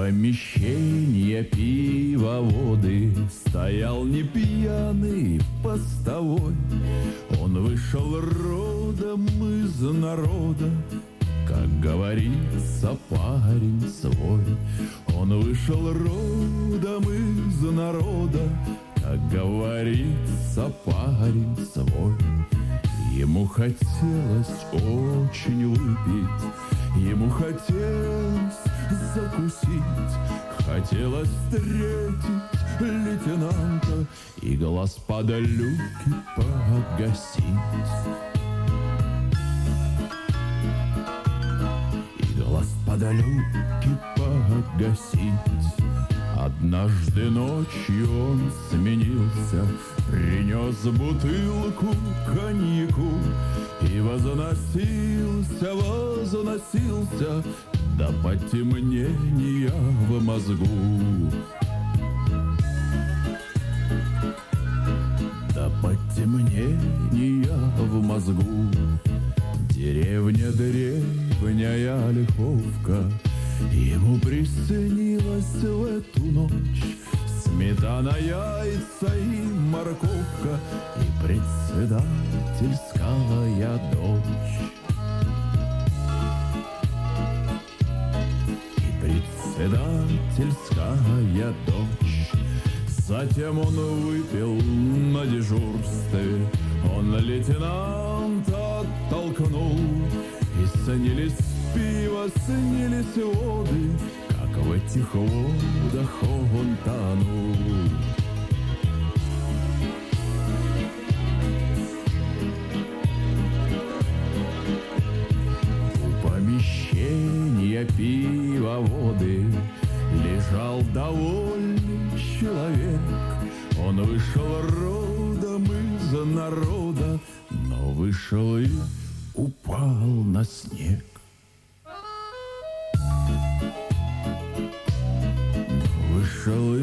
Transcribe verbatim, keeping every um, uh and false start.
помещения пивоводы стоял не пьяный постовой. Он вышел родом из народа, как говорится, парень свой. Он вышел родом из народа, как говорится, парень свой. Ему хотелось очень выпить, ему хотелось закусить, хотелось встретить лейтенанта и глаз под люки погасить. И глаз под люки погасить. Однажды ночью он сменился, принес бутылку коньяку и возносился, возносился до потемнения в мозгу. До потемнения в мозгу. Деревня древняя Ольховка, ему приснилась в эту ночь сметана, яйца и морковка и председательская дочь. И председательская дочь. Затем он выпил на дежурстве, он лейтенанта оттолкнул, и снились пиво, снились воды, как в этих водах он тонул. У помещения пивоводы лежал довольный человек. Он вышел родом из народа, но вышел и упал на снег. Вышел